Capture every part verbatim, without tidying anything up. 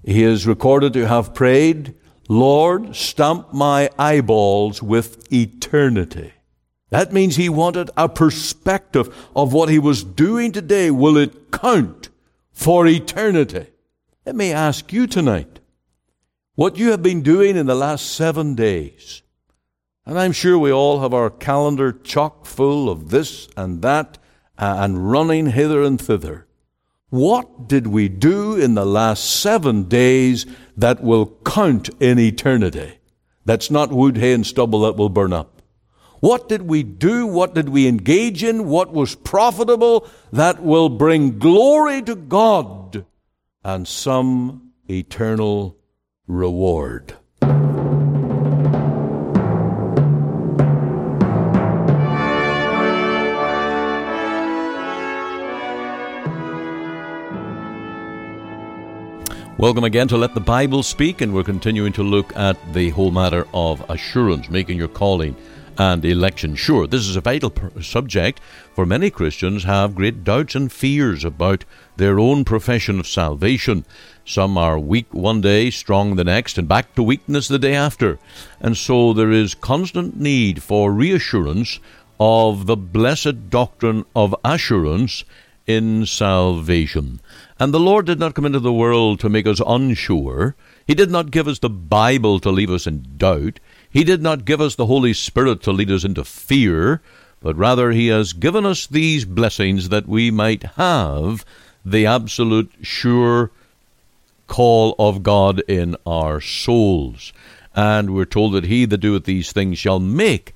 He is recorded to have prayed, Lord, stamp my eyeballs with eternity. That means he wanted a perspective of what he was doing today. Will it count for eternity? Let me ask you tonight, what you have been doing in the last seven days, and I'm sure we all have our calendar chock full of this and that uh, and running hither and thither. What did we do in the last seven days that will count in eternity? That's not wood, hay, and stubble that will burn up. What did we do? What did we engage in? What was profitable that will bring glory to God and some eternal reward? Welcome again to Let the Bible Speak, and we're continuing to look at the whole matter of assurance, making your calling and election sure. This is a vital per- subject, for many Christians have great doubts and fears about their own profession of salvation. Some are weak one day, strong the next, and back to weakness the day after. And so there is constant need for reassurance of the blessed doctrine of assurance in salvation. And the Lord did not come into the world to make us unsure. He did not give us the Bible to leave us in doubt. He did not give us the Holy Spirit to lead us into fear, but rather he has given us these blessings that we might have the absolute sure call of God in our souls. And we're told that he that doeth these things shall make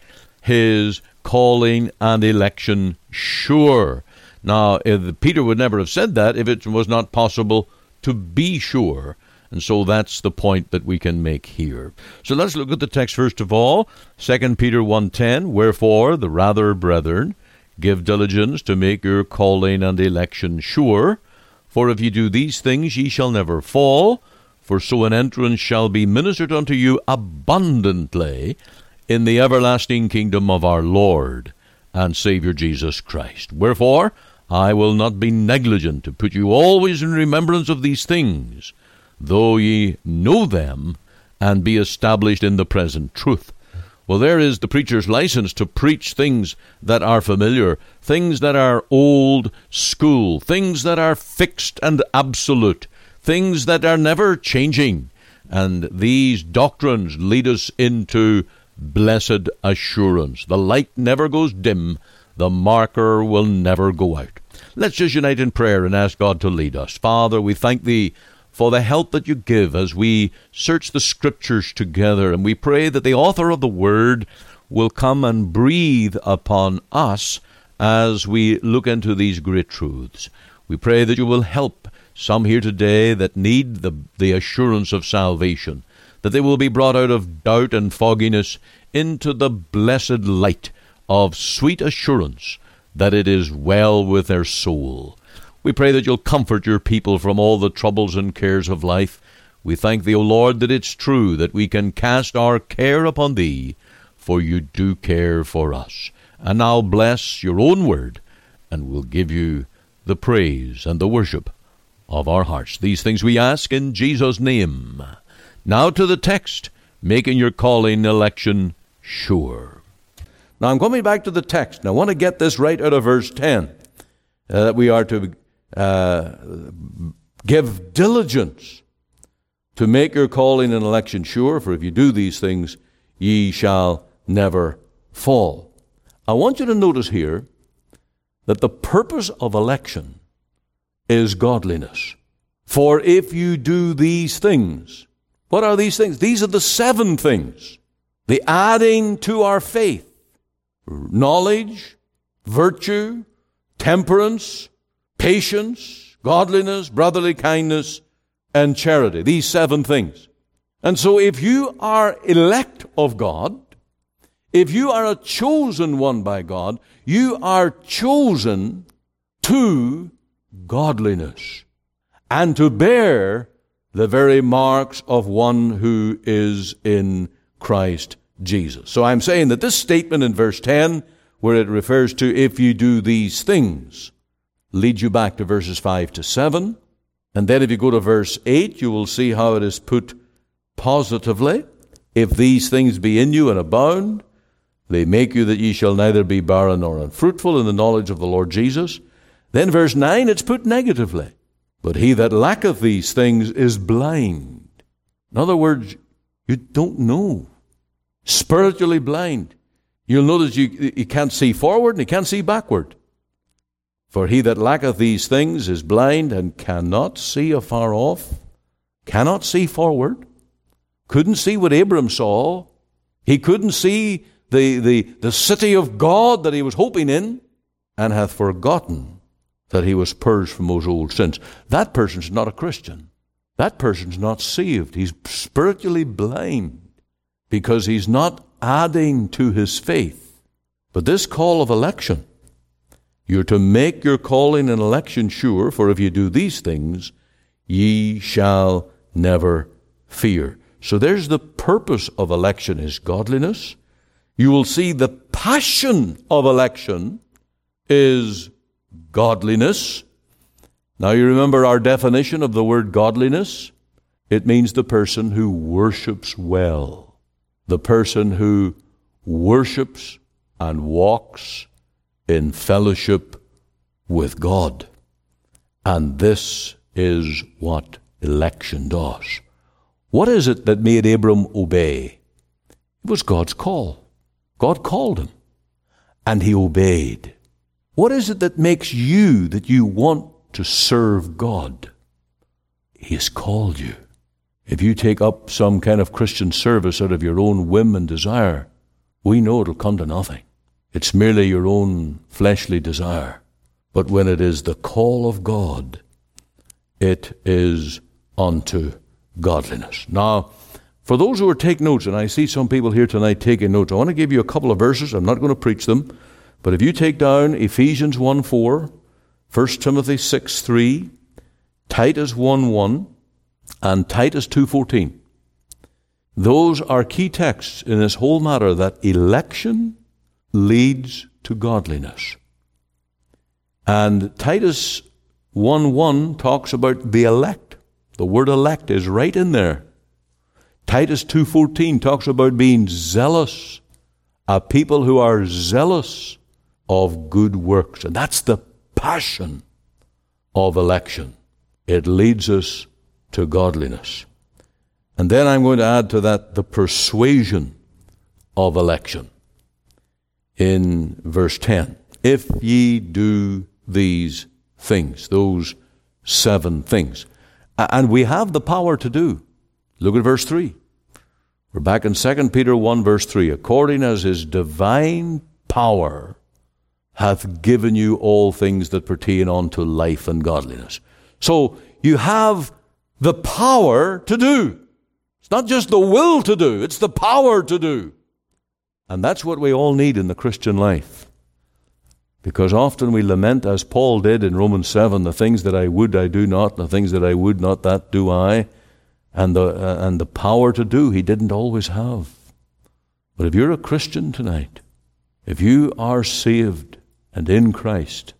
his calling and election sure. Now, if Peter would never have said that if it was not possible to be sure. And so that's the point that we can make here. So let's look at the text first of all. Second Peter one ten, Wherefore, the rather, brethren, give diligence to make your calling and election sure. For if ye do these things, ye shall never fall. For so an entrance shall be ministered unto you abundantly in the everlasting kingdom of our Lord and Saviour Jesus Christ. Wherefore, I will not be negligent to put you always in remembrance of these things, though ye know them, and be established in the present truth. Well, there is the preacher's license to preach things that are familiar, things that are old school, things that are fixed and absolute, things that are never changing. And these doctrines lead us into blessed assurance. The light never goes dim. The marker will never go out. Let's just unite in prayer and ask God to lead us. Father, we thank Thee for the help that you give as we search the Scriptures together, and we pray that the author of the Word will come and breathe upon us as we look into these great truths. We pray that you will help some here today that need the, the assurance of salvation, that they will be brought out of doubt and fogginess into the blessed light of sweet assurance that it is well with their soul. We pray that you'll comfort your people from all the troubles and cares of life. We thank thee, O Lord, that it's true that we can cast our care upon thee, for you do care for us. And now bless your own word, and we'll give you the praise and the worship of our hearts. These things we ask in Jesus' name. Now to the text, making your calling election sure. Now I'm coming back to the text, and I want to get this right out of verse ten, uh, that we are to uh, give diligence to make your calling and election sure, for if you do these things, ye shall never fall. I want you to notice here that the purpose of election is godliness. For if you do these things, what are these things? These are the seven things. The adding to our faith: knowledge, virtue, temperance, patience, godliness, brotherly kindness, and charity. These seven things. And so if you are elect of God, if you are a chosen one by God, you are chosen to godliness and to bear the very marks of one who is in Christ Jesus. So I'm saying that this statement in verse ten, where it refers to if you do these things, leads you back to verses five to seven, And then if you go to verse eight, you will see how it is put positively. If these things be in you and abound, they make you that ye shall neither be barren nor unfruitful in the knowledge of the Lord Jesus. Then verse nine, it's put negatively. But he that lacketh these things is blind. In other words, you don't know. Spiritually blind. You'll notice you, you can't see forward and you can't see backward. For he that lacketh these things is blind and cannot see afar off, cannot see forward, couldn't see what Abram saw. He couldn't see the, the, the city of God that he was hoping in, and hath forgotten that he was purged from those old sins. That person's not a Christian. That person's not saved. He's spiritually blind because he's not adding to his faith. But this call of election, you're to make your calling and election sure, for if you do these things, ye shall never fear. So there's the purpose of election is godliness. You will see the passion of election is godliness. Now you remember our definition of the word godliness. It means the person who worships well. The person who worships and walks in fellowship with God. And this is what election does. What is it that made Abram obey? It was God's call. God called him, and he obeyed. What is it that makes you that you want to serve God? He has called you. If you take up some kind of Christian service out of your own whim and desire, we know it'll come to nothing. It's merely your own fleshly desire. But when it is the call of God, it is unto godliness. Now, for those who are taking notes, and I see some people here tonight taking notes, I want to give you a couple of verses. I'm not going to preach them. But if you take down Ephesians one four, First Timothy six three, Titus one one, and Titus two fourteen, those are key texts in this whole matter that election leads to godliness. And Titus one one talks about the elect. The word elect is right in there. Titus two fourteen talks about being zealous, a people who are zealous of good works. And that's the passion of election. It leads us to godliness. And then I'm going to add to that the persuasion of election. In verse ten, if ye do these things, those seven things. And we have the power to do. Look at verse three. We're back in Second Peter one verse three. According as his divine power hath given you all things that pertain unto life and godliness. So you have the power to do. It's not just the will to do, it's the power to do. And that's what we all need in the Christian life. Because often we lament, as Paul did in Romans seven, the things that I would I do not, the things that I would not, that do I. And the, uh, and the power to do he didn't always have. But if you're a Christian tonight, if you are saved and in Christ,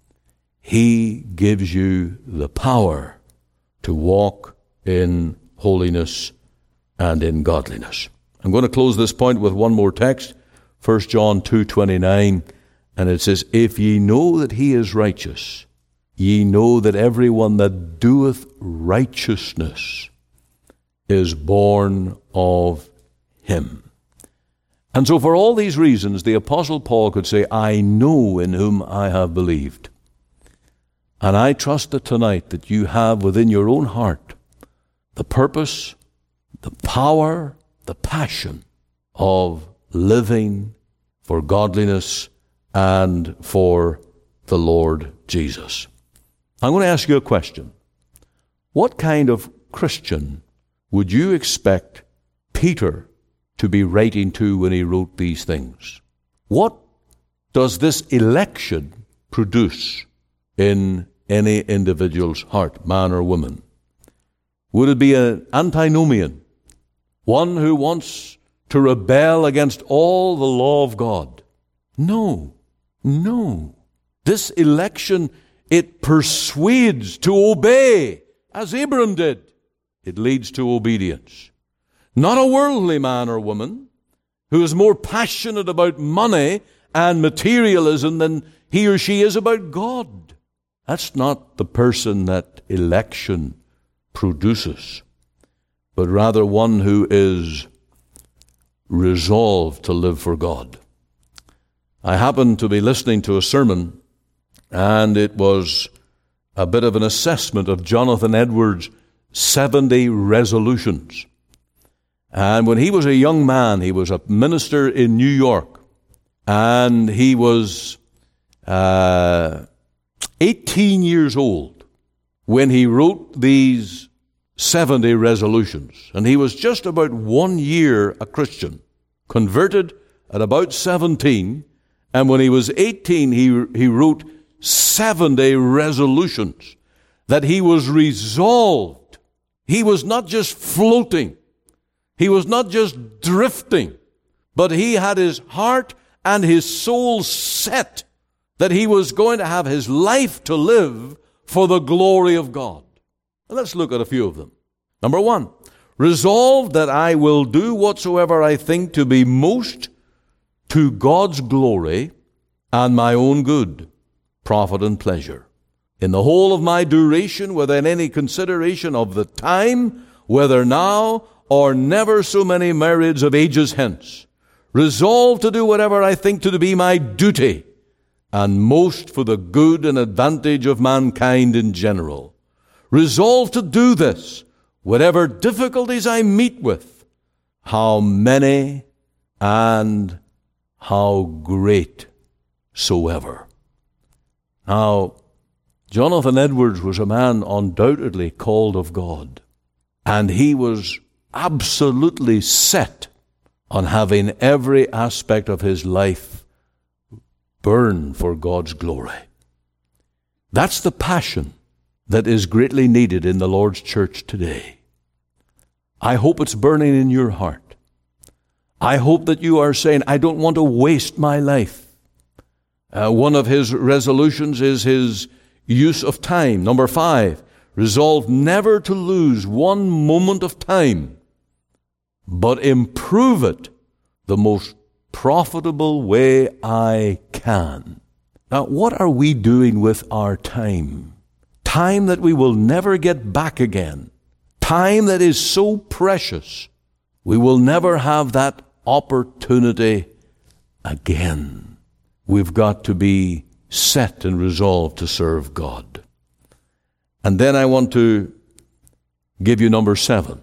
he gives you the power to walk in holiness and in godliness. I'm going to close this point with one more text, First John two twenty-nine, and it says, if ye know that he is righteous, ye know that every one that doeth righteousness is born of him. And so for all these reasons, the Apostle Paul could say, I know in whom I have believed. And I trust that tonight that you have within your own heart the purpose, the power, the passion of living for godliness and for the Lord Jesus. I'm going to ask you a question. What kind of Christian would you expect Peter to be writing to when he wrote these things? What does this election produce in any individual's heart, man or woman? Would it be an antinomian, one who wants to rebel against all the law of God? No, no. This election, it persuades to obey as Abram did. It leads to obedience. Not a worldly man or woman who is more passionate about money and materialism than he or she is about God. That's not the person that election produces, but rather one who is resolved to live for God. I happened to be listening to a sermon, and it was a bit of an assessment of Jonathan Edwards' seventy resolutions. And when he was a young man, he was a minister in New York, and he was uh, eighteen years old when he wrote these seventy resolutions. And he was just about one year a Christian, converted at about seventeen, and when he was eighteen, he, he wrote seventy resolutions that he was resolved. He was not just floating. He was not just drifting, but he had his heart and his soul set that he was going to have his life to live for the glory of God. Let's look at a few of them. Number one, resolve that I will do whatsoever I think to be most to God's glory and my own good, profit and pleasure. In the whole of my duration, without any consideration of the time, whether now or never so many myriads of ages hence, resolve to do whatever I think to be my duty, and most for the good and advantage of mankind in general. Resolve to do this, whatever difficulties I meet with, how many and how great soever. Now, Jonathan Edwards was a man undoubtedly called of God, and he was absolutely set on having every aspect of his life burn for God's glory. That's the passion that is greatly needed in the Lord's church today. I hope it's burning in your heart. I hope that you are saying, I don't want to waste my life. Uh, one of his resolutions is his use of time. Number five, resolve never to lose one moment of time, but improve it the most profitable way I can. Now, what are we doing with our time? Time that we will never get back again. Time that is so precious, we will never have that opportunity again. We've got to be set and resolved to serve God. And then I want to give you number seven.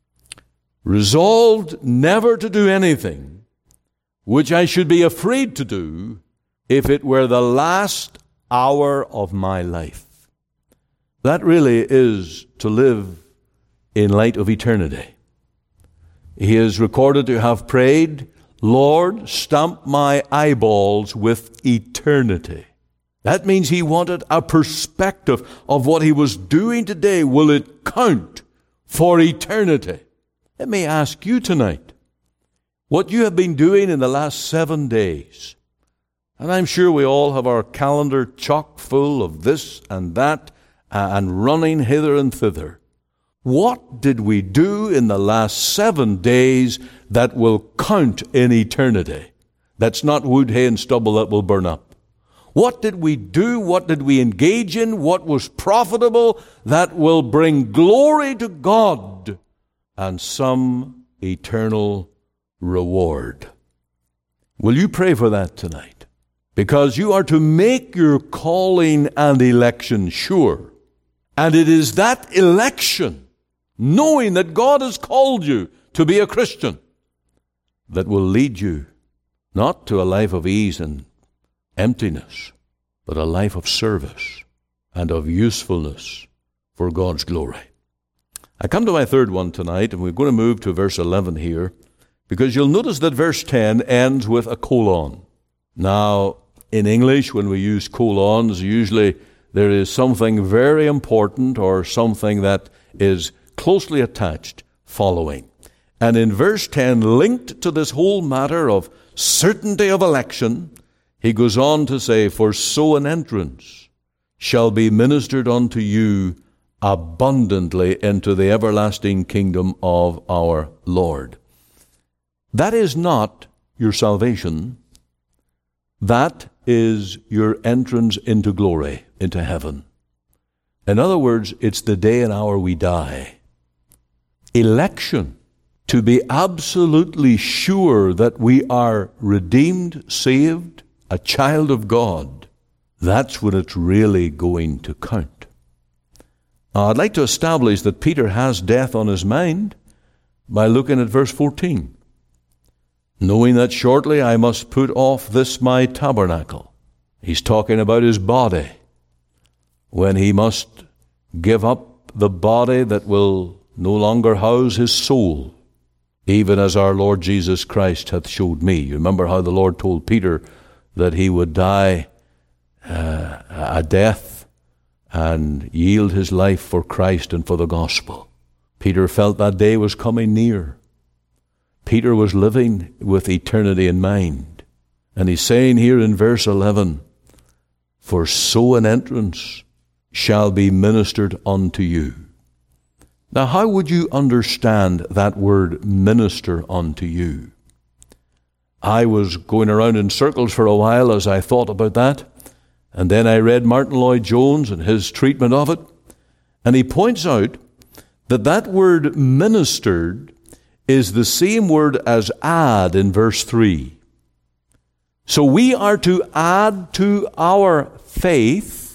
Resolved never to do anything which I should be afraid to do if it were the last hour of my life. That really is to live in light of eternity. He is recorded to have prayed, Lord, stamp my eyeballs with eternity. That means he wanted a perspective of what he was doing today. Will it count for eternity? Let me ask you tonight, what you have been doing in the last seven days, and I'm sure we all have our calendar chock full of this and that, and running hither and thither. What did we do in the last seven days that will count in eternity? That's not wood, hay, and stubble that will burn up. What did we do? What did we engage in? What was profitable that will bring glory to God and some eternal reward? Will you pray for that tonight? Because you are to make your calling and election sure. And it is that election, knowing that God has called you to be a Christian, that will lead you not to a life of ease and emptiness, but a life of service and of usefulness for God's glory. I come to my third one tonight, and we're going to move to verse eleven here, because you'll notice that verse ten ends with a colon. Now, in English, when we use colons, usually there is something very important or something that is closely attached following. And in verse ten, linked to this whole matter of certainty of election, he goes on to say, for so an entrance shall be ministered unto you abundantly into the everlasting kingdom of our Lord. That is not your salvation. That is your entrance into glory, into heaven. In other words, it's the day and hour we die. Election, to be absolutely sure that we are redeemed, saved, a child of God, that's when it's really going to count. Now, I'd like to establish that Peter has death on his mind by looking at verse fourteen. Knowing that shortly I must put off this my tabernacle. He's talking about his body. When he must give up the body that will no longer house his soul, even as our Lord Jesus Christ hath showed me. You remember how the Lord told Peter that he would die uh, a death and yield his life for Christ and for the gospel. Peter felt that day was coming near. Peter was living with eternity in mind. And he's saying here in verse eleven, for so an entrance shall be ministered unto you. Now, how would you understand that word, minister unto you? I was going around in circles for a while as I thought about that. And then I read Martin Lloyd-Jones and his treatment of it. And he points out that that word ministered is the same word as add in verse three. So we are to add to our faith,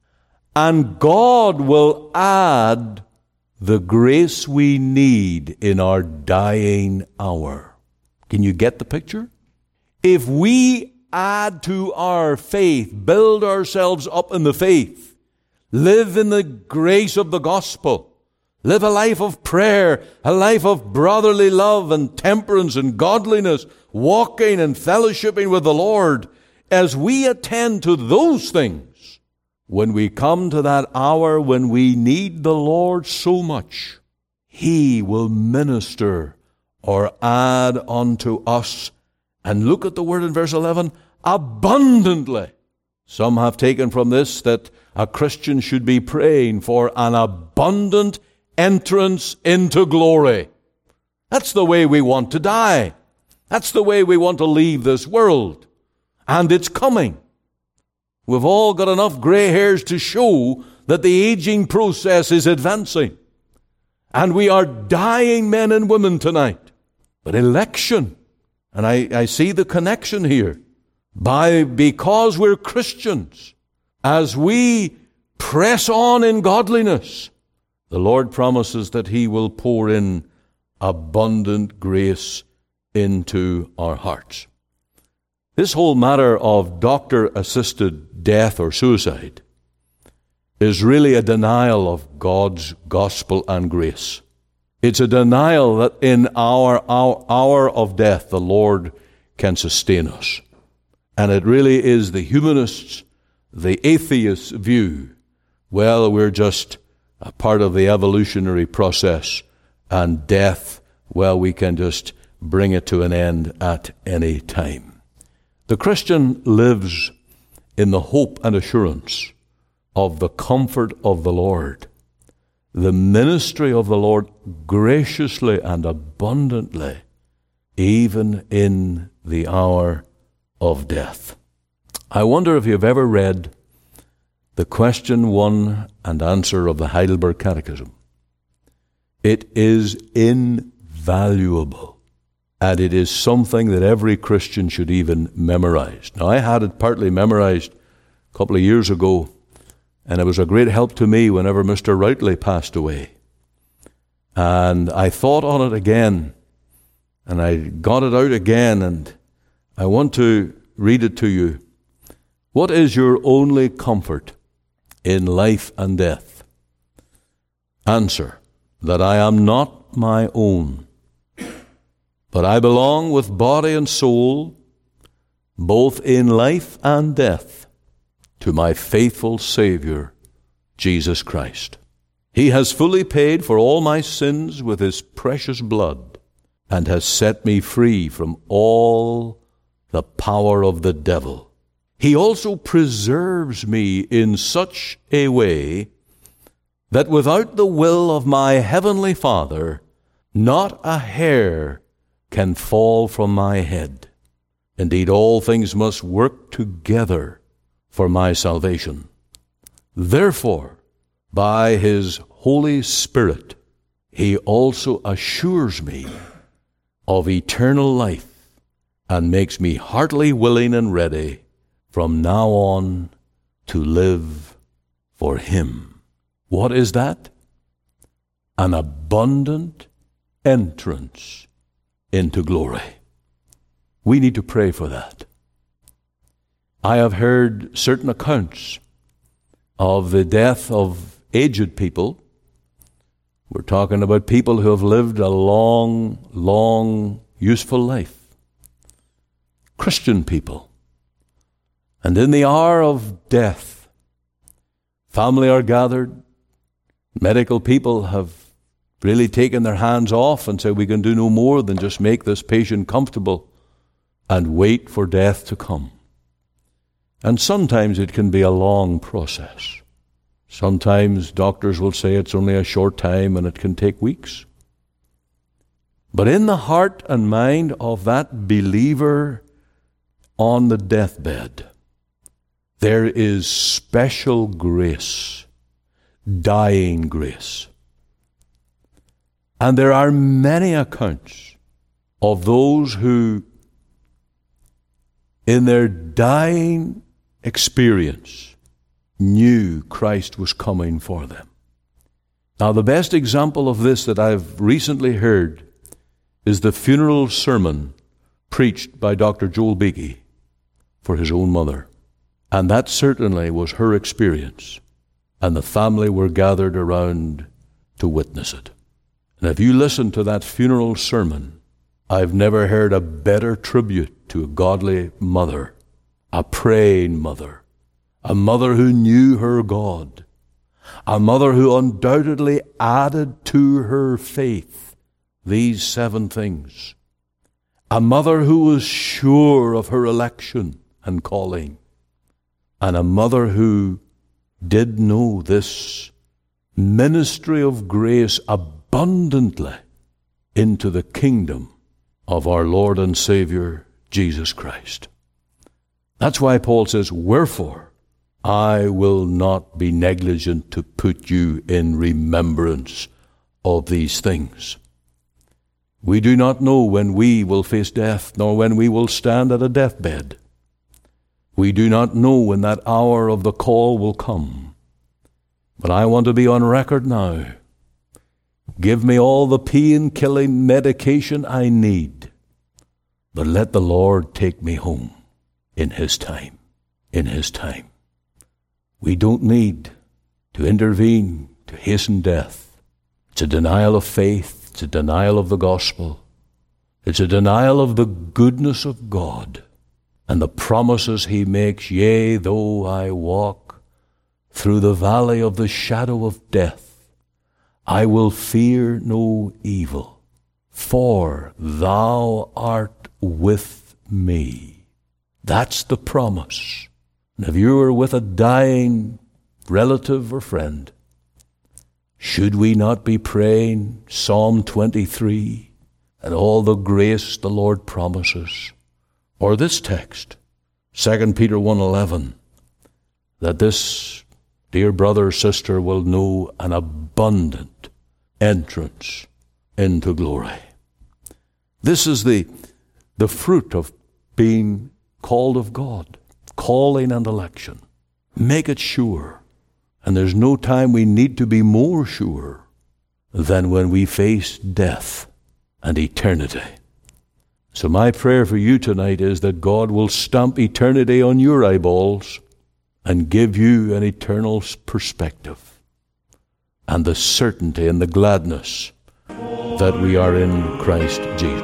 and God will add the grace we need in our dying hour. Can you get the picture? If we add to our faith, build ourselves up in the faith, live in the grace of the gospel, live a life of prayer, a life of brotherly love and temperance and godliness, walking and fellowshipping with the Lord, as we attend to those things, when we come to that hour when we need the Lord so much, He will minister or add unto us. And look at the word in verse eleven, abundantly. Some have taken from this that a Christian should be praying for an abundant entrance into glory. That's the way we want to die. That's the way we want to leave this world. And it's coming. We've all got enough gray hairs to show that the aging process is advancing. And we are dying men and women tonight. But election, and I, I see the connection here, by because we're Christians, as we press on in godliness, the Lord promises that He will pour in abundant grace into our hearts. This whole matter of doctor-assisted death or suicide is really a denial of God's gospel and grace. It's a denial that in our, our hour of death, the Lord can sustain us. And it really is the humanists, the atheists' view. Well, we're just a part of the evolutionary process, and death, well, we can just bring it to an end at any time. The Christian lives in the hope and assurance of the comfort of the Lord, the ministry of the Lord graciously and abundantly, even in the hour of death. I wonder if you've ever read the question one and answer of the Heidelberg Catechism. It is invaluable, and it is something that every Christian should even memorize. Now, I had it partly memorized a couple of years ago, and it was a great help to me whenever Mister Routley passed away. And I thought on it again, and I got it out again, and I want to read it to you. What is your only comfort in life and death? Answer, that I am not my own, but I belong with body and soul, both in life and death, to my faithful Savior, Jesus Christ. He has fully paid for all my sins with His precious blood, and has set me free from all the power of the devil. He also preserves me in such a way that without the will of my heavenly Father, not a hair can fall from my head. Indeed, all things must work together for my salvation. Therefore, by his Holy Spirit, he also assures me of eternal life and makes me heartily willing and ready from now on to live for him. What is that? An abundant entrance into glory. We need to pray for that. I have heard certain accounts of the death of aged people. We're talking about people who have lived a long, long, useful life. Christian people. And in the hour of death, family are gathered. Medical people have really taken their hands off and said, we can do no more than just make this patient comfortable and wait for death to come. And sometimes it can be a long process. Sometimes doctors will say it's only a short time and it can take weeks. But in the heart and mind of that believer on the deathbed, there is special grace, dying grace. And there are many accounts of those who, in their dying experience, knew Christ was coming for them. Now, the best example of this that I've recently heard is the funeral sermon preached by Doctor Joel Beakey for his own mother. And that certainly was her experience. And the family were gathered around to witness it. And if you listen to that funeral sermon, I've never heard a better tribute to a godly mother, a praying mother, a mother who knew her God, a mother who undoubtedly added to her faith these seven things, a mother who was sure of her election and calling, and a mother who did know this ministry of grace abundantly into the kingdom of our Lord and Savior, Jesus Christ. That's why Paul says, wherefore I will not be negligent to put you in remembrance of these things. We do not know when we will face death, nor when we will stand at a deathbed. We do not know when that hour of the call will come. But I want to be on record now. Give me all the pain-killing medication I need, but let the Lord take me home in His time, in His time. We don't need to intervene to hasten death. It's a denial of faith. It's a denial of the gospel. It's a denial of the goodness of God and the promises He makes. Yea, though I walk through the valley of the shadow of death, I will fear no evil, for Thou art with me. That's the promise. And if you are with a dying relative or friend, should we not be praying Psalm twenty-three and all the grace the Lord promises? Or this text, Second Peter one eleven, that this dear brother or sister will know an abundant entrance into glory. This is the, the fruit of being called of God, calling and election. Make it sure. And there's no time we need to be more sure than when we face death and eternity. So my prayer for you tonight is that God will stamp eternity on your eyeballs and give you an eternal perspective and the certainty and the gladness that we are in Christ Jesus.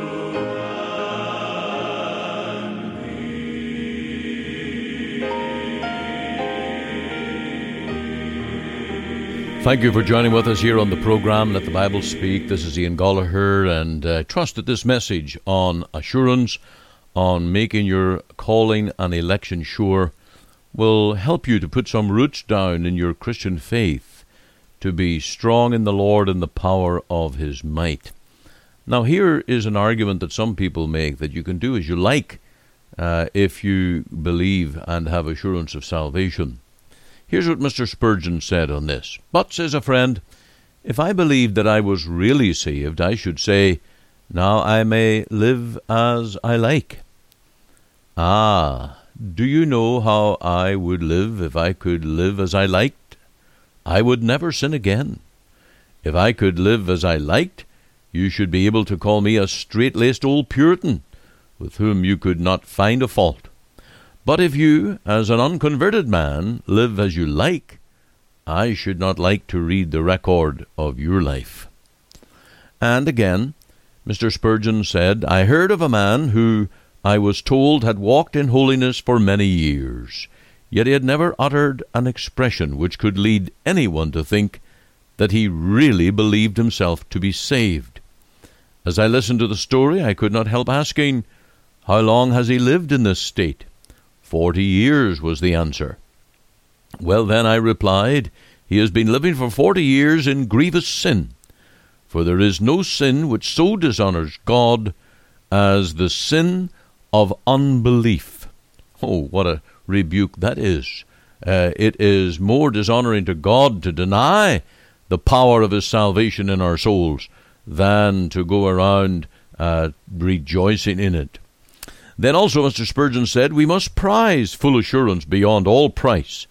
Thank you for joining with us here on the program Let the Bible Speak. This is Ian Gallagher, and I uh, trust that this message on assurance, on making your calling and election sure, will help you to put some roots down in your Christian faith, to be strong in the Lord and the power of his might. Now here is an argument that some people make, that you can do as you like uh, if you believe and have assurance of salvation. Here's what Mister Spurgeon said on this. But, says a friend, if I believed that I was really saved, I should say, now I may live as I like. Ah, do you know how I would live if I could live as I liked? I would never sin again. If I could live as I liked, you should be able to call me a straight-laced old Puritan, with whom you could not find a fault. But if you, as an unconverted man, live as you like, I should not like to read the record of your life. And again, Mister Spurgeon said, I heard of a man who, I was told, had walked in holiness for many years, yet he had never uttered an expression which could lead anyone to think that he really believed himself to be saved. As I listened to the story, I could not help asking, how long has he lived in this state? Forty years, was the answer. Well, then, I replied, he has been living for forty years in grievous sin. For there is no sin which so dishonours God as the sin of unbelief. Oh, what a rebuke that is. Uh, it is more dishonouring to God to deny the power of his salvation in our souls than to go around uh, rejoicing in it. Then also Mister Spurgeon said, we must prize full assurance beyond all price.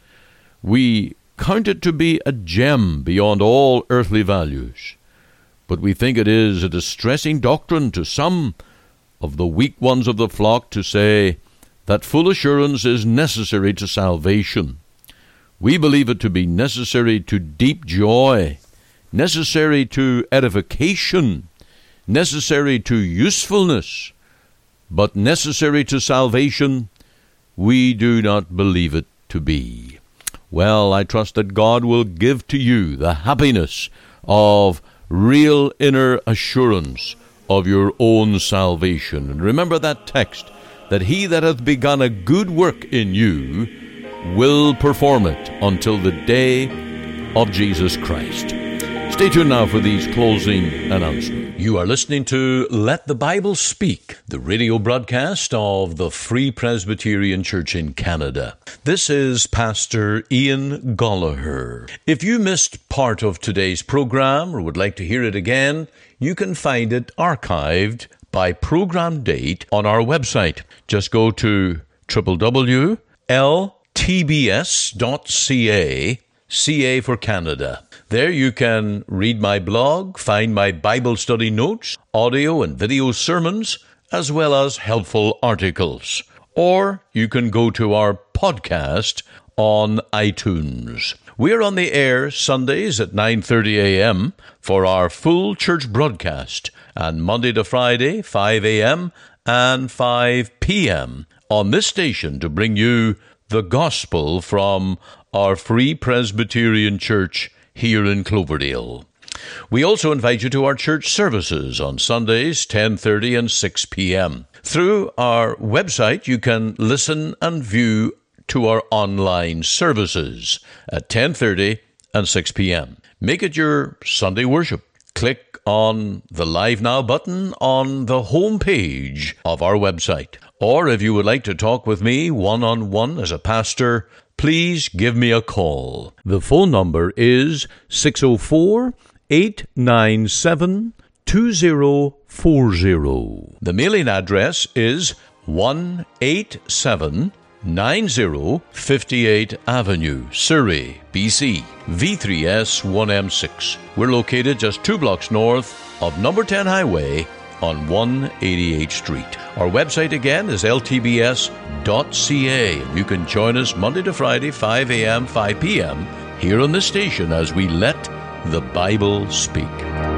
We count it to be a gem beyond all earthly values. But we think it is a distressing doctrine to some of the weak ones of the flock to say that full assurance is necessary to salvation. We believe it to be necessary to deep joy, necessary to edification, necessary to usefulness, but necessary to salvation, we do not believe it to be. Well, I trust that God will give to you the happiness of real inner assurance of your own salvation. And remember that text, that he that hath begun a good work in you will perform it until the day of Jesus Christ. Stay tuned now for these closing announcements. You are listening to Let the Bible Speak, the radio broadcast of the Free Presbyterian Church in Canada. This is Pastor Ian Gollaher. If you missed part of today's program or would like to hear it again, you can find it archived by program date on our website. Just go to w w w dot l t b s dot c a, C A for Canada. There you can read my blog, find my Bible study notes, audio and video sermons, as well as helpful articles. Or you can go to our podcast on iTunes. We're on the air Sundays at nine thirty a.m. for our full church broadcast, and Monday to Friday, five a.m. and five p.m. on this station to bring you the gospel from our Free Presbyterian Church here in Cloverdale. We also invite you to our church services on Sundays, ten thirty and six p.m. Through our website, you can listen and view to our online services at ten thirty and six p.m. Make it your Sunday worship. Click on the Live Now button on the home page of our website. Or if you would like to talk with me one-on-one as a pastor, please give me a call. The phone number is six oh four, eight nine seven, two oh four oh. The mailing address is one eighty-seven ninety fifty-eight Avenue, Surrey, B C, V three S one M six. We're located just two blocks north of number ten Highway on one eighty-eighth Street. Our website again is l t b s dot c a. You can join us Monday to Friday, five a.m., five p.m. here on the station as we let the Bible speak.